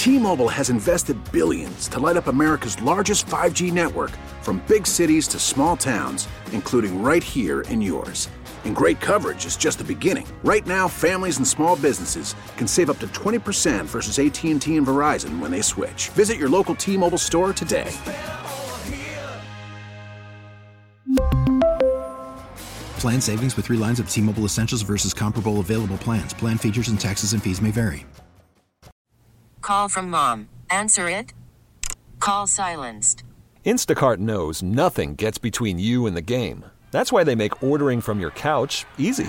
T-Mobile has invested billions to light up America's largest 5G network, from big cities to small towns, including right here in yours. And great coverage is just the beginning. Right now, families and small businesses can save up to 20% versus AT&T and Verizon when they switch. Visit your local T-Mobile store today. Plan savings with 3 lines of T-Mobile Essentials versus comparable available plans. Plan features and taxes and fees may vary. Call from mom. Answer it. Call silenced. Instacart knows nothing gets between you and the game. That's why they make ordering from your couch easy.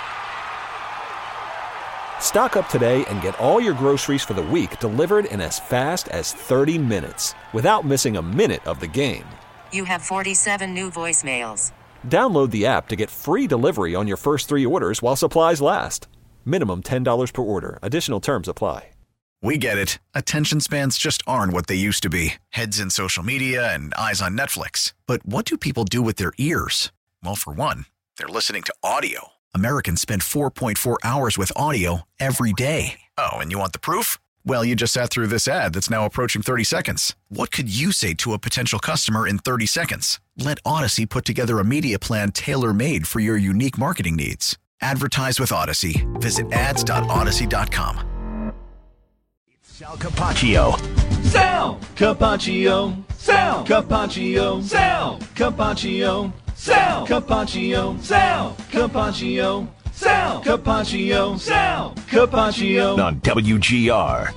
Stock up today and get all your groceries for the week delivered in as fast as 30 minutes without missing a minute of the game. You have 47 new voicemails. Download the app to get free delivery on your first 3 orders while supplies last. Minimum $10 per order. Additional terms apply. We get it. Attention spans just aren't what they used to be. Heads in social media and eyes on Netflix. But what do people do with their ears? Well, for one, they're listening to audio. Americans spend 4.4 hours with audio every day. Oh, and you want the proof? Well, you just sat through this ad that's now approaching 30 seconds. What could you say to a potential customer in 30 seconds? Let Odyssey put together a media plan tailor-made for your unique marketing needs. Advertise with Odyssey. Visit ads.odyssey.com. Sal Capaccio. Sal Capaccio. Sal Capaccio. Sal Capaccio. Sal Capaccio. Sal Capaccio. Sal Capaccio. Sal Capaccio. On WGR.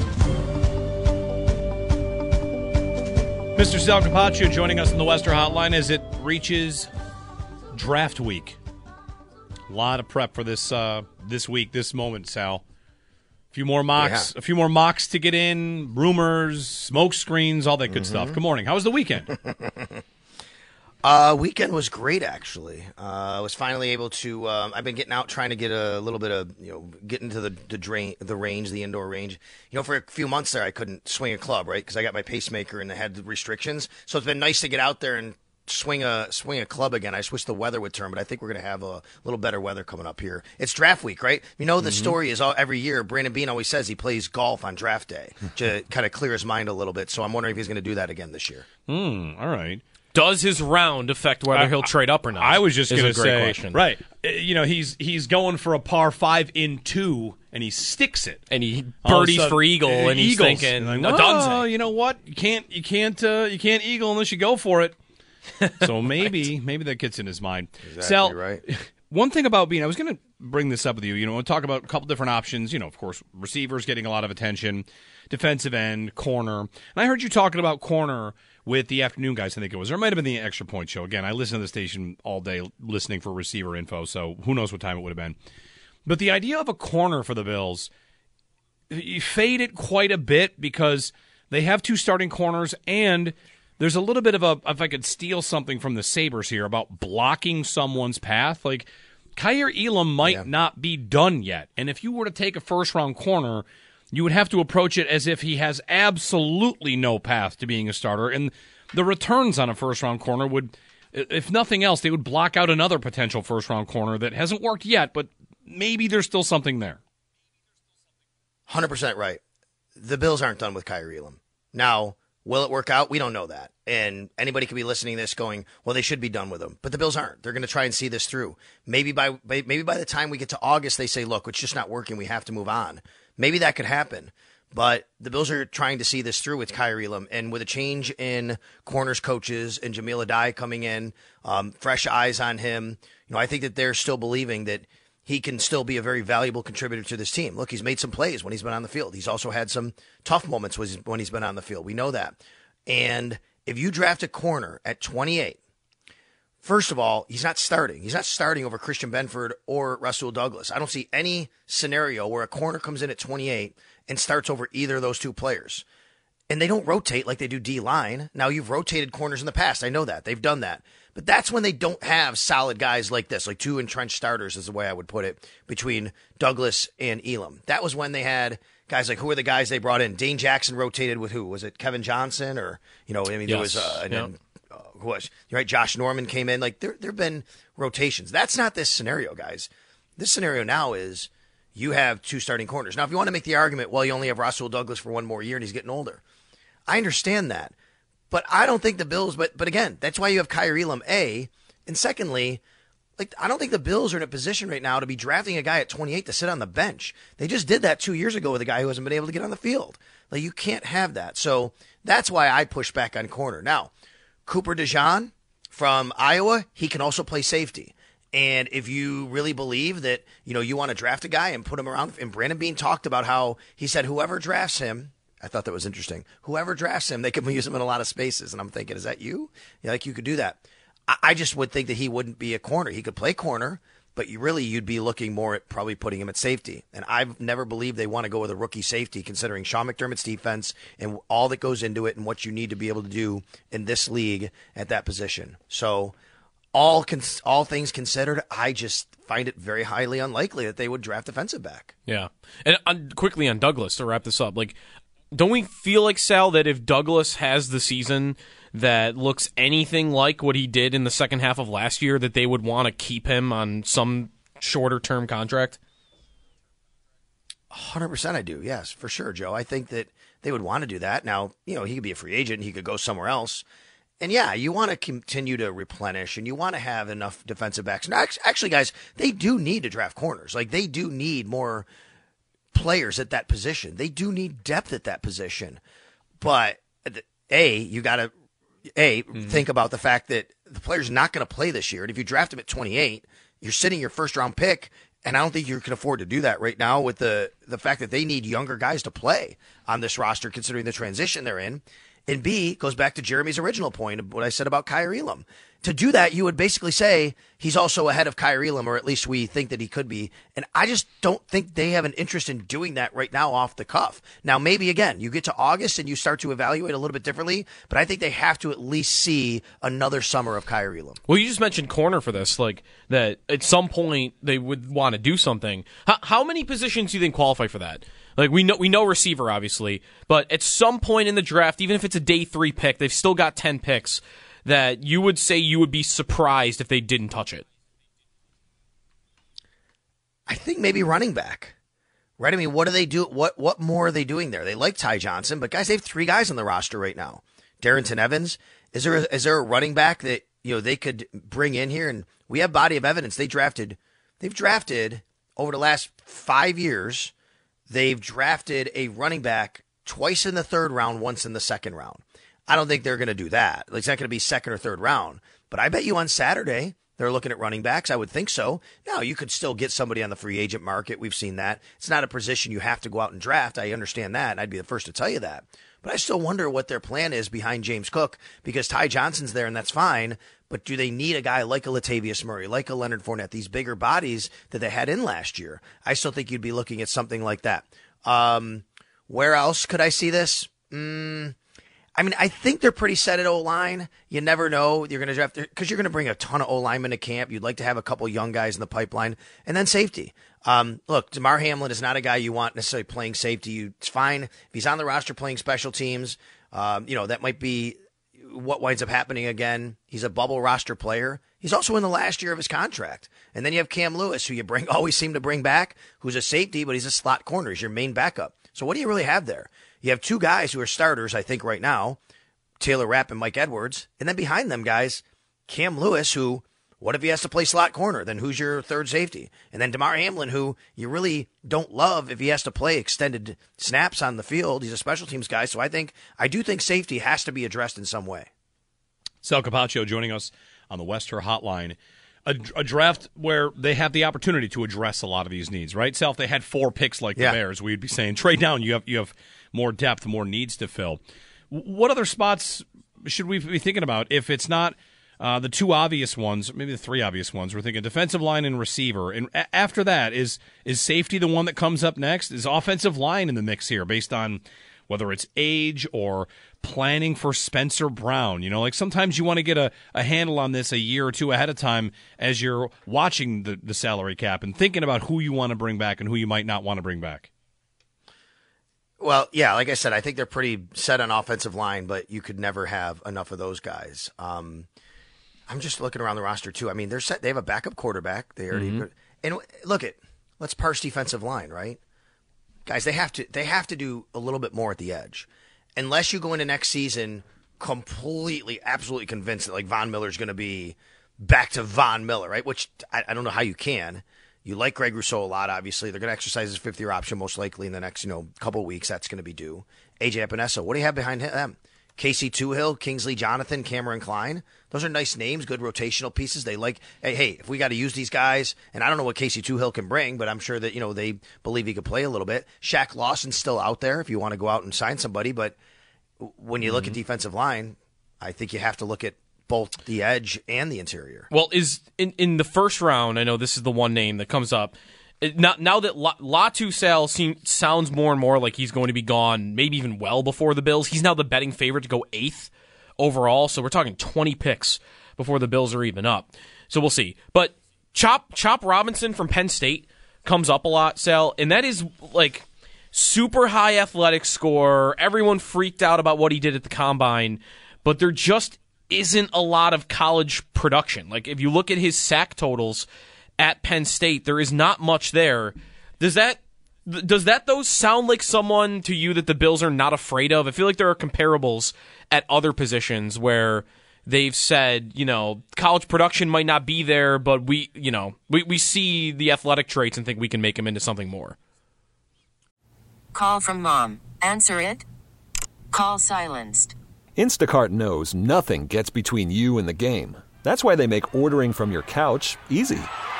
Mr. Sal Capaccio joining us on the Western Hotline as it reaches draft week. A lot of prep for this week, this moment, Sal. A few more mocks to get in, rumors, smoke screens, all that good stuff. Good morning. How was the weekend? Weekend was great, actually. I was finally able to. I've been getting out, trying to get a little bit of, get into the range, the indoor range. For a few months there, I couldn't swing a club, right, because I got my pacemaker and I had the restrictions. So it's been nice to get out there and swing a club again. I just wish the weather would turn, but I think we're going to have a little better weather coming up here. It's draft week, right? The story is every year, Brandon Beane always says he plays golf on draft day to kind of clear his mind a little bit. So I'm wondering if he's going to do that again this year. All right. Does his round affect whether he'll trade up or not? I was just going to say, question. Right. He's going for a par 5 in 2, and he sticks it, and he birdies for eagle, and he's thinking, you know what? You can't eagle unless you go for it. So maybe that gets in his mind. Exactly Sal, right. One thing about Beane, I was going to bring this up with you. We'll talk about a couple different options. Of course, receivers getting a lot of attention, defensive end, corner. And I heard you talking about corner with the afternoon guys, I think it was. Or it might have been the Extra Point show. Again, I listen to the station all day listening for receiver info, so who knows what time it would have been. But the idea of a corner for the Bills, you fade it quite a bit because they have 2 starting corners, and there's a little bit of if I could steal something from the Sabres here, about blocking someone's path. Like, Kaiir Elam might not be done yet. And if you were to take a first-round corner, you would have to approach it as if he has absolutely no path to being a starter. And the returns on a first-round corner would, if nothing else, they would block out another potential first-round corner that hasn't worked yet, but maybe there's still something there. 100% right. The Bills aren't done with Kaiir Elam. Now, will it work out? We don't know that. And anybody could be listening to this going, well, they should be done with him. But the Bills aren't. They're going to try and see this through. Maybe by the time we get to August, they say, look, it's just not working. We have to move on. Maybe that could happen. But the Bills are trying to see this through with Kaiir Elam. And with a change in corners coaches and Jamil Adai coming in, fresh eyes on him, I think that they're still believing that he can still be a very valuable contributor to this team. Look, he's made some plays when he's been on the field. He's also had some tough moments when he's been on the field. We know that. And if you draft a corner at 28, first of all, he's not starting. He's not starting over Christian Benford or Rasul Douglas. I don't see any scenario where a corner comes in at 28 and starts over either of those 2 players. And they don't rotate like they do D-line. Now, you've rotated corners in the past. I know that. They've done that. But that's when they don't have solid guys like this, like 2 entrenched starters is the way I would put it, between Douglas and Elam. That was when they had guys like, who are the guys they brought in? Dane Jackson rotated with who? Was it Kevin Johnson? Or, there was, who was, right? Josh Norman came in. Like, there have been rotations. That's not this scenario, guys. This scenario now is you have 2 starting corners. Now, if you want to make the argument, well, you only have Rasul Douglas for 1 more year and he's getting older. I understand that. But I don't think the Bills, but again, that's why you have Kaiir Elam, A. And secondly, I don't think the Bills are in a position right now to be drafting a guy at 28 to sit on the bench. They just did that 2 years ago with a guy who hasn't been able to get on the field. You can't have that. So that's why I push back on corner. Now, Cooper DeJean from Iowa, he can also play safety. And if you really believe that, you want to draft a guy and put him around, and Brandon Beane talked about how he said whoever drafts him, I thought that was interesting. Whoever drafts him, they can use him in a lot of spaces. And I'm thinking, is that you? You could do that. I just would think that he wouldn't be a corner. He could play corner, but you'd be looking more at probably putting him at safety. And I've never believed they want to go with a rookie safety, considering Sean McDermott's defense and all that goes into it and what you need to be able to do in this league at that position. So all things considered, I just find it very highly unlikely that they would draft defensive back. Yeah. And quickly on Douglas, to wrap this up, don't we feel like, Sal, that if Douglas has the season that looks anything like what he did in the second half of last year, that they would want to keep him on some shorter-term contract? 100% I do, yes, for sure, Joe. I think that they would want to do that. Now, he could be a free agent. He could go somewhere else. And, yeah, you want to continue to replenish, and you want to have enough defensive backs. Now, actually, guys, they do need to draft corners. They do need more players at that position. They do need depth at that position. But, you got to, think about the fact that the player's not going to play this year. And if you draft him at 28, you're sitting your first-round pick, and I don't think you can afford to do that right now with the fact that they need younger guys to play on this roster, considering the transition they're in. And B, goes back to Jeremy's original point of what I said about Kaiir Elam. To do that, you would basically say he's also ahead of Kaiir Elam, or at least we think that he could be. And I just don't think they have an interest in doing that right now off the cuff. Now, maybe, again, you get to August and you start to evaluate a little bit differently, but I think they have to at least see another summer of Kaiir Elam. Well, you just mentioned corner for this, that at some point they would want to do something. How many positions do you think qualify for that? We know receiver, obviously, but at some point in the draft, even if it's a day 3 pick, they've still got 10 picks, that you would say you would be surprised if they didn't touch it. I think maybe running back, right? I mean, what do they do? What more are they doing there? They like Ty Johnson, but guys, they have 3 guys on the roster right now. Darrington Evans, is there a running back that they could bring in here? And we have body of evidence. They've drafted over the last 5 years. They've drafted a running back twice in the 3rd round, once in the 2nd round. I don't think they're going to do that. It's not going to be 2nd or 3rd round. But I bet you on Saturday they're looking at running backs. I would think so. Now, you could still get somebody on the free agent market. We've seen that. It's not a position you have to go out and draft. I understand that, and I'd be the first to tell you that. But I still wonder what their plan is behind James Cook, because Ty Johnson's there, and that's fine. But do they need a guy like a Latavius Murray, like a Leonard Fournette, these bigger bodies that they had in last year? I still think you'd be looking at something like that. Where else could I see this? I think they're pretty set at O-line. You never know. You're going to draft, because you're going to bring a ton of O-linemen to camp. You'd like to have a couple young guys in the pipeline. And then safety. Look, Damar Hamlin is not a guy you want necessarily playing safety. It's fine if he's on the roster playing special teams. That might be what winds up happening again. He's a bubble roster player. He's also in the last year of his contract. And then you have Cam Lewis, who you always seem to bring back, who's a safety, but he's a slot corner. He's your main backup. So what do you really have there? You have 2 guys who are starters, I think, right now, Taylor Rapp and Mike Edwards. And then behind them, guys, Cam Lewis, who, what if he has to play slot corner? Then who's your 3rd safety? And then Damar Hamlin, who you really don't love if he has to play extended snaps on the field. He's a special teams guy. So I do think safety has to be addressed in some way. Sal Capaccio joining us on the Wester Hotline. A draft where they have the opportunity to address a lot of these needs, right? Sal, if they had 4 picks like the Bears, we'd be saying trade down. You have more depth, more needs to fill. What other spots should we be thinking about if it's not the 2 obvious ones, maybe the 3 obvious ones? We're thinking defensive line and receiver. And after that, is safety the one that comes up next? Is offensive line in the mix here based on whether it's age or planning for Spencer Brown? Sometimes you want to get a handle on this a year or 2 ahead of time as you're watching the salary cap and thinking about who you want to bring back and who you might not want to bring back. Well, yeah, like I said, I think they're pretty set on offensive line, but you could never have enough of those guys. I'm just looking around the roster too. They're set. They have a backup quarterback. They already and look at let's parse defensive line, right? Guys, they have to do a little bit more at the edge. Unless you go into next season completely, absolutely convinced that like Von Miller's going to be back to Von Miller, right? Which I don't know how you can. You like Greg Rousseau a lot, obviously. They're going to exercise his fifth-year option most likely in the next, couple of weeks. That's going to be due. AJ Epinesa, what do you have behind them? Casey Toohill, Kingsley Jonathan, Cameron Klein. Those are nice names, good rotational pieces. They like, hey, if we got to use these guys, and I don't know what Casey Toohill can bring, but I'm sure that, they believe he could play a little bit. Shaq Lawson's still out there if you want to go out and sign somebody, but when you look at defensive line, I think you have to look at both the edge and the interior. Well, is in the first round, I know this is the one name that comes up. Now that Latu Sal sounds more and more like he's going to be gone, maybe even well before the Bills. He's now the betting favorite to go 8th overall, so we're talking 20 picks before the Bills are even up. So we'll see. But Chop Robinson from Penn State comes up a lot, Sal, and that is like super high athletic score. Everyone freaked out about what he did at the Combine, but there just isn't a lot of college production. Like if you look at his sack totals at Penn State, there is not much there. Does that those sound like someone to you that the Bills are not afraid of? I feel like there are comparables at other positions where they've said, college production might not be there, but we see the athletic traits and think we can make him into something more. Call from mom. Answer it. Call silenced. Instacart knows nothing gets between you and the game. That's why they make ordering from your couch easy.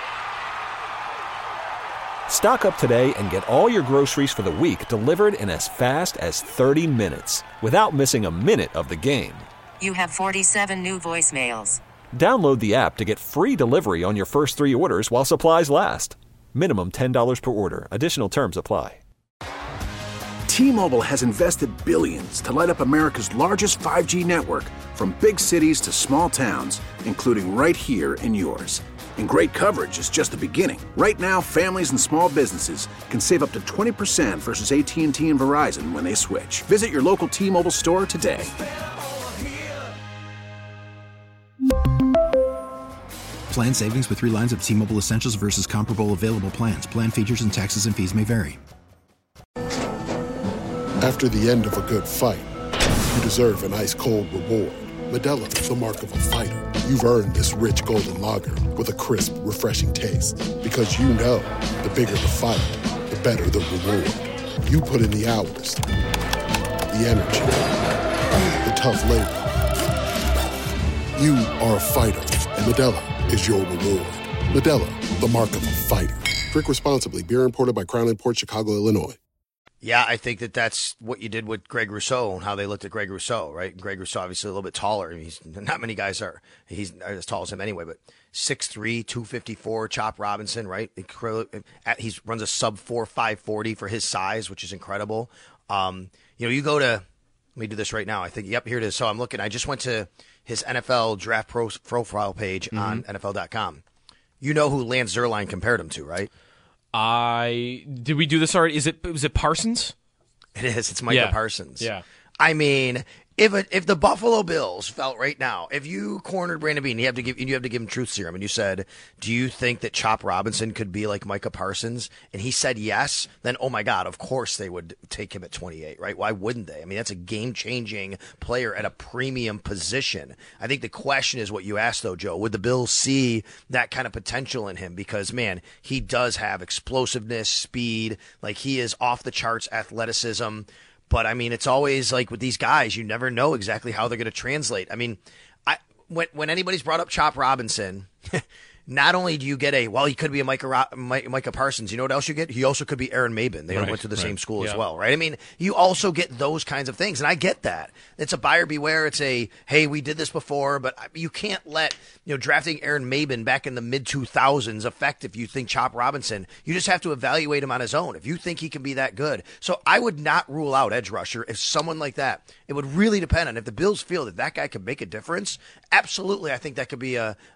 Stock up today and get all your groceries for the week delivered in as fast as 30 minutes without missing a minute of the game. You have 47 new voicemails. Download the app to get free delivery on your first 3 orders while supplies last. Minimum $10 per order. Additional terms apply. T-Mobile has invested billions to light up America's largest 5G network, from big cities to small towns, including right here in yours. And great coverage is just the beginning. Right now, families and small businesses can save up to 20% versus AT&T and Verizon when they switch. Visit your local T-Mobile store today. Plan savings with 3 lines of T-Mobile Essentials versus comparable available plans. Plan features and taxes and fees may vary. After the end of a good fight, you deserve an ice-cold reward. Modelo is the mark of a fighter. You've earned this rich golden lager with a crisp, refreshing taste. Because you know, the bigger the fight, the better the reward. You put in the hours, the energy, the tough labor. You are a fighter, and Modelo is your reward. Modelo, the mark of a fighter. Drink responsibly. Beer imported by Crown Imports, Chicago, Illinois. Yeah, I think that's what you did with Greg Rousseau and how they looked at Greg Rousseau, right? Greg Rousseau, obviously a little bit taller. Not many guys are. He's as tall as him anyway, but 6'3", 254, Chop Robinson, right? He runs a sub-4, 540 for his size, which is incredible. You go to, let me do this right now. I think, yep, here it is. So I'm looking. I just went to his NFL draft profile page on NFL.com. You know who Lance Zierlein compared him to, right? Did we do this already? Was it Parsons? It is. It's Micah Parsons. Yeah. I mean, if the Buffalo Bills felt right now, if you cornered Brandon Beane, you have to give him truth serum, and you said, do you think that Chop Robinson could be like Micah Parsons? And he said yes, then oh my God, of course they would take him at 28, right? Why wouldn't they? I mean, that's a game-changing player at a premium position. I think the question is what you asked though, Joe. Would the Bills see that kind of potential in him? Because man, he does have explosiveness, speed, like he is off the charts athleticism. But, I mean, it's always like with these guys, you never know exactly how they're going to translate. I mean, when anybody's brought up Chop Robinson, not only do you get he could be a Micah Parsons. You know what else you get? He also could be Aaron Mabin. They went to the same school as well, right? I mean, you also get those kinds of things, and I get that. It's a buyer beware. It's hey, we did this before, but you can't let drafting Aaron Mabin back in the mid-2000s affect if you think Chop Robinson. You just have to evaluate him on his own if you think he can be that good. So I would not rule out edge rusher if someone like that. It would really depend on if the Bills feel that guy could make a difference. Absolutely, I think that could be a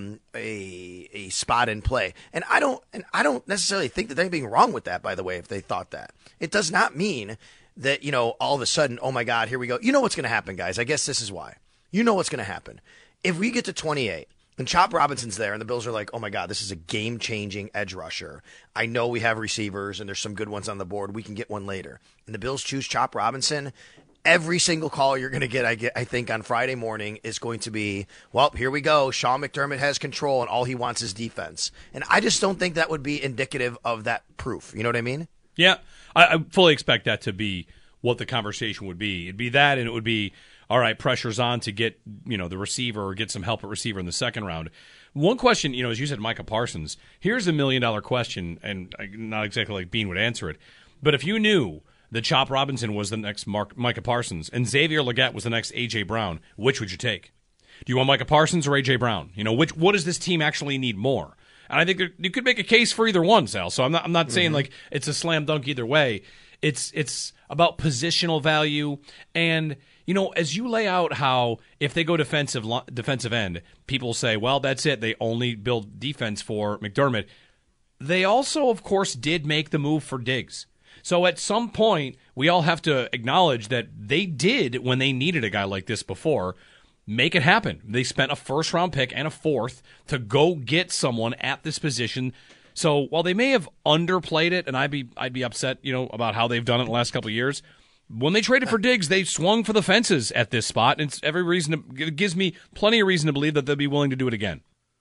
spot in play. And I don't necessarily think that there's anything wrong with that, by the way, if they thought that. It does not mean that, all of a sudden, oh my God, here we go. You know what's going to happen, guys. I guess this is why. You know what's going to happen. If we get to 28 And Chop Robinson's there, and the Bills are like, oh, my God, this is a game-changing edge rusher. I know we have receivers, and there's some good ones on the board. We can get one later. And the Bills choose Chop Robinson. Every single call you're going to get, I think, on Friday morning is going to be, well, here we go. Sean McDermott has control, and all he wants is defense. And I just don't think that would be indicative of that proof. You know what I mean? Yeah, I fully expect that to be what the conversation would be. It'd be that, and it would be, all right, pressure's on to get, the receiver or get some help at receiver in the second round. One question, as you said, Micah Parsons, here's $1 million question, and not exactly like Bean would answer it, but if you knew that Chop Robinson was the next Micah Parsons and Xavier Legette was the next A.J. Brown, which would you take? Do you want Micah Parsons or A.J. Brown? What does this team actually need more? And I think you could make a case for either one, Sal, so I'm not saying like it's a slam dunk either way. It's about positional value, and as you lay out how if they go defensive end, people say, well, that's it. They only build defense for McDermott. They also, of course, did make the move for Diggs. So at some point, we all have to acknowledge that they did, when they needed a guy like this before, make it happen. They spent a first-round pick and a fourth to go get someone at this position. So while they may have underplayed it, and I'd be upset, about how they've done it in the last couple of years, when they traded for Diggs, they swung for the fences at this spot, and it gives me plenty of reason to believe that they'll be willing to do it again.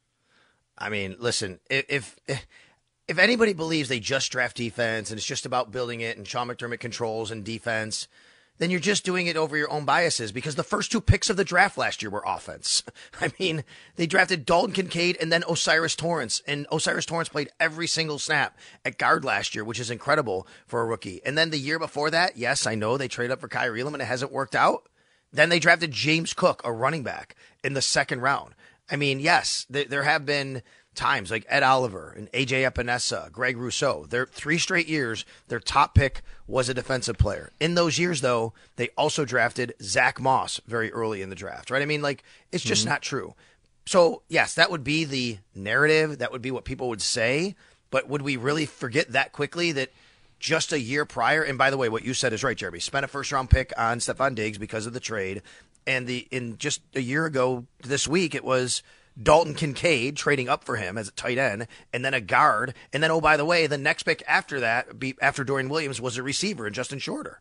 I mean, listen, if anybody believes they just draft defense and it's just about building it and Sean McDermott controls and defense, then you're just doing it over your own biases, because the first 2 picks of the draft last year were offense. I mean, they drafted Dalton Kincaid and then Osiris Torrance, and Osiris Torrance played every single snap at guard last year, which is incredible for a rookie. And then the year before that, yes, I know they traded up for Kyrie Elam and it hasn't worked out. Then they drafted James Cook, a running back, in the second round. I mean, yes, there have been times like Ed Oliver and AJ Epinesa, Greg Rousseau. Their 3 straight years, their top pick was a defensive player. In those years, though, they also drafted Zach Moss very early in the draft, right? I mean, like, it's just not true. So, yes, that would be the narrative. That would be what people would say. But would we really forget that quickly that just a year prior, and by the way, what you said is right, Jeremy, spent a first-round pick on Stephon Diggs because of the trade. And in just a year ago this week, it was Dalton Kincaid trading up for him as a tight end, and then a guard, and then, oh, by the way, the next pick after that, after Dorian Williams, was a receiver, and Justin Shorter.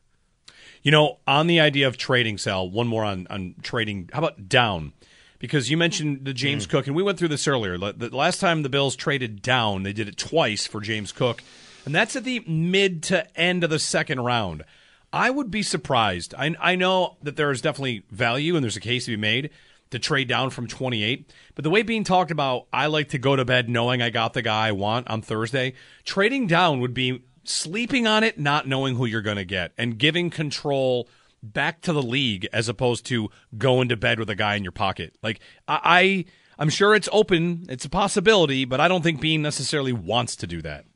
On the idea of trading, Sal, one more on trading. How about down? Because you mentioned the James Cook, and we went through this earlier. The last time the Bills traded down, they did it twice for James Cook, and that's at the mid to end of the second round. I would be surprised. I know that there is definitely value, and there's a case to be made to trade down from 28. But the way being talked about, I like to go to bed knowing I got the guy I want on Thursday. Trading down would be sleeping on it, not knowing who you're going to get, and giving control back to the league as opposed to going to bed with a guy in your pocket. Like, I'm sure it's open. It's a possibility, but I don't think Bean necessarily wants to do that.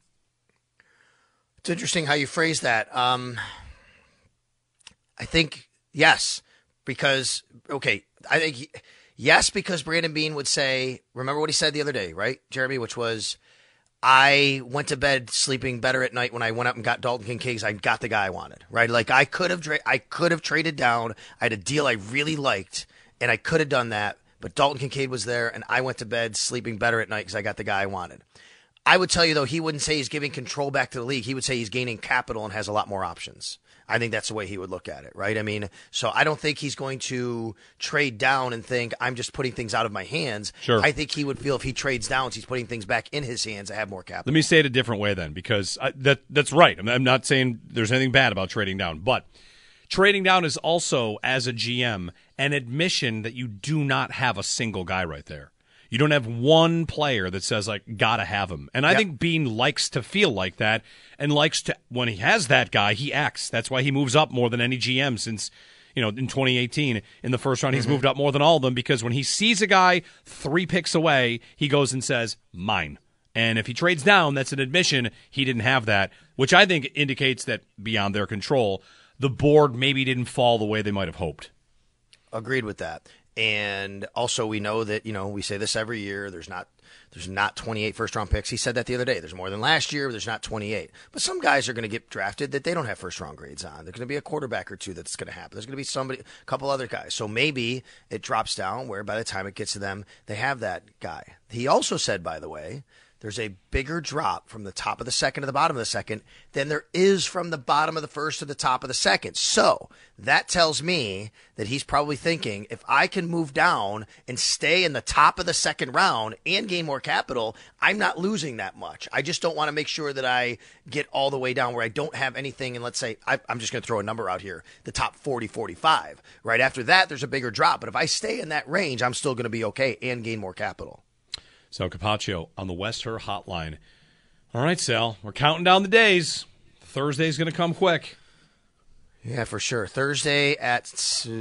It's interesting how you phrase that. I think, yes, because, okay, I think yes, because Brandon Bean would say, remember what he said the other day, right, Jeremy, which was, I went to bed sleeping better at night when I went up and got Dalton Kincaid because I got the guy I wanted, right? Like I could have traded down. I had a deal I really liked, and I could have done that, but Dalton Kincaid was there, and I went to bed sleeping better at night because I got the guy I wanted. I would tell you, though, he wouldn't say he's giving control back to the league. He would say he's gaining capital and has a lot more options. I think that's the way he would look at it, right? I mean, so I don't think he's going to trade down and think, I'm just putting things out of my hands. Sure. I think he would feel if he trades down, he's putting things back in his hands to have more capital. Let me say it a different way then, because that's right. I'm not saying there's anything bad about trading down, but trading down is also, as a GM, an admission that you do not have a single guy right there. You don't have one player that says, like, gotta have him. And I think Bean likes to feel like that and likes to, when he has that guy, he acts. That's why he moves up more than any GM since, in 2018. In the first round, he's moved up more than all of them because when he sees a guy 3 picks away, he goes and says, mine. And if he trades down, that's an admission he didn't have that, which I think indicates that beyond their control, the board maybe didn't fall the way they might have hoped. Agreed with that. And also we know that, we say this every year, there's not 28 first-round picks. He said that the other day. There's more than last year, but there's not 28. But some guys are going to get drafted that they don't have first-round grades on. There's going to be a quarterback or two that's going to happen. There's going to be a couple other guys. So maybe it drops down where by the time it gets to them, they have that guy. He also said, by the way, there's a bigger drop from the top of the second to the bottom of the second than there is from the bottom of the first to the top of the second. So that tells me that he's probably thinking, if I can move down and stay in the top of the second round and gain more capital, I'm not losing that much. I just don't want to make sure that I get all the way down where I don't have anything. And let's say, I'm just going to throw a number out here, the top 40, 45. Right after that, there's a bigger drop. But if I stay in that range, I'm still going to be okay and gain more capital. Sal Capaccio on the West Her Hotline. All right, Sal, we're counting down the days. Thursday's going to come quick. Yeah, for sure. Thursday at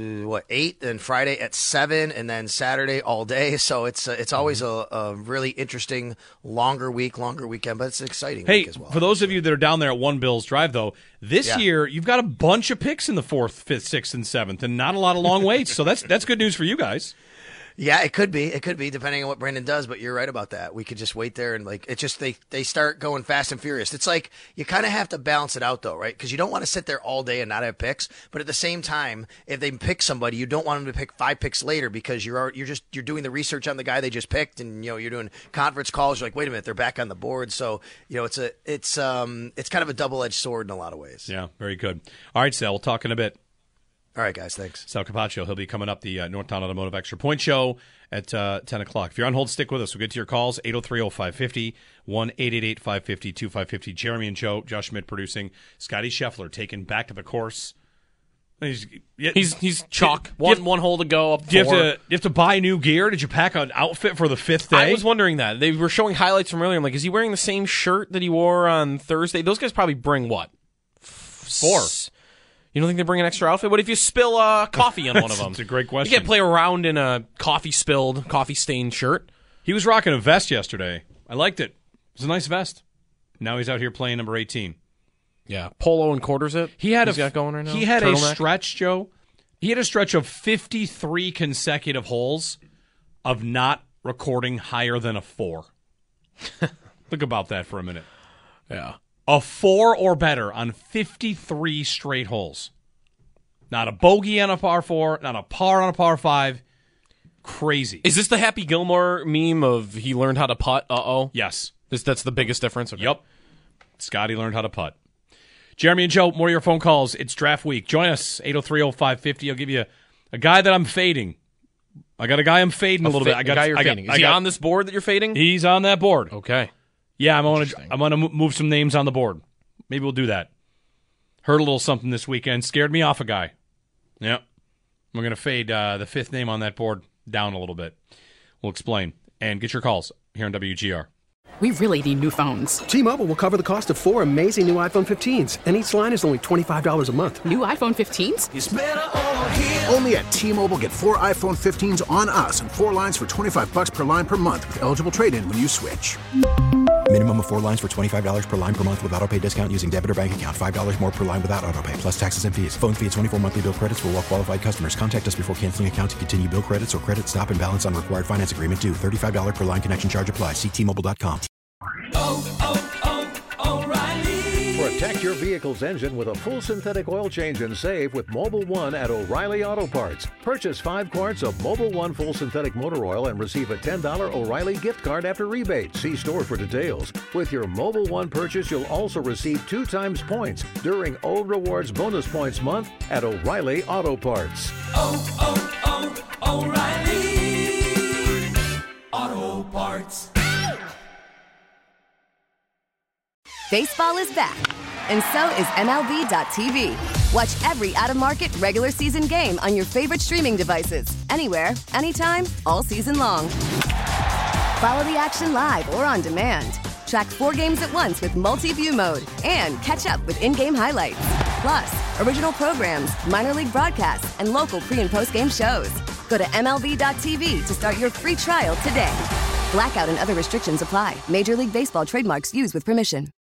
8, then Friday at 7, and then Saturday all day. So it's always a really interesting longer weekend, but it's an exciting week as well. For those of you that are down there at One Bills Drive, though, this year you've got a bunch of picks in the 4th, 5th, 6th, and 7th, and not a lot of long waits. So that's good news for you guys. Yeah, it could be. It could be, depending on what Brandon does, but you're right about that. We could just wait there and, it's just they start going fast and furious. It's like you kind of have to balance it out, though, right? Because you don't want to sit there all day and not have picks. But at the same time, if they pick somebody, you don't want them to pick 5 picks later because you're doing the research on the guy they just picked, and you're doing conference calls. You're like, wait a minute, they're back on the board. So it's kind of a double-edged sword in a lot of ways. Yeah, very good. All right, Sal, we'll talk in a bit. All right, guys, thanks. Sal Capaccio, he'll be coming up the Northtown Automotive Extra Point Show at 10 o'clock. If you're on hold, stick with us. We'll get to your calls, 803-0550, 1-888-550-2550. Jeremy and Joe, Josh Schmidt producing. Scotty Scheffler taken back to the course. He's chalk. One hole to go up 4. Do you have to buy new gear? Did you pack an outfit for the 5th day? I was wondering that. They were showing highlights from earlier. I'm like, is he wearing the same shirt that he wore on Thursday? Those guys probably bring what? 4. You don't think they bring an extra outfit? What if you spill coffee on one of them? That's a great question. You can't play around in a coffee-stained shirt. He was rocking a vest yesterday. I liked it. It was a nice vest. Now he's out here playing number 18. Yeah, polo and quarter zip. He's got going right now. He had a stretch, Joe. He had a stretch of 53 consecutive holes of not recording higher than a 4. Think about that for a minute. Yeah. A 4 or better on 53 straight holes. Not a bogey on a par 4, not a par on a par 5. Crazy. Is this the Happy Gilmore meme of he learned how to putt? Uh-oh. Yes. That's the biggest difference? Okay. Yep. Scotty learned how to putt. Jeremy and Joe, more of your phone calls. It's draft week. Join us, 803-0550. I'll give you a guy that I'm fading. I got a guy I'm fading a little bit. A guy you're fading. Is he on this board that you're fading? He's on that board. Okay. Yeah, I'm gonna move some names on the board. Maybe we'll do that. Heard a little something this weekend. Scared me off a guy. Yep. We're gonna fade the 5th name on that board down a little bit. We'll explain. And get your calls here on WGR. We really need new phones. T-Mobile will cover the cost of 4 amazing new iPhone 15s, and each line is only $25 a month. New iPhone 15s? It's better over here. Only at T-Mobile, get 4 iPhone 15s on us and 4 lines for $25 per line per month with eligible trade-in when you switch. Minimum of 4 lines for $25 per line per month with autopay discount using debit or bank account. $5 more per line without autopay, plus taxes and fees. Phone fee at 24 monthly bill credits for well-qualified customers. Contact us before canceling account to continue bill credits or credit stop and balance on required finance agreement due. $35 per line connection charge applies. See T-Mobile.com. O'Reilly. Protect your vehicle's engine with a full synthetic oil change and save with Mobil 1 at O'Reilly Auto Parts. Purchase 5 quarts of Mobil 1 full synthetic motor oil and receive a $10 O'Reilly gift card after rebate. See store for details. With your Mobil 1 purchase, you'll also receive 2 times points during Old Rewards Bonus Points Month at O'Reilly Auto Parts. O'Reilly Auto Parts. Baseball is back, and so is MLB.tv. Watch every out-of-market, regular season game on your favorite streaming devices, anywhere, anytime, all season long. Follow the action live or on demand. Track 4 games at once with multi-view mode and catch up with in-game highlights. Plus, original programs, minor league broadcasts, and local pre- and post-game shows. Go to MLB.tv to start your free trial today. Blackout and other restrictions apply. Major League Baseball trademarks used with permission.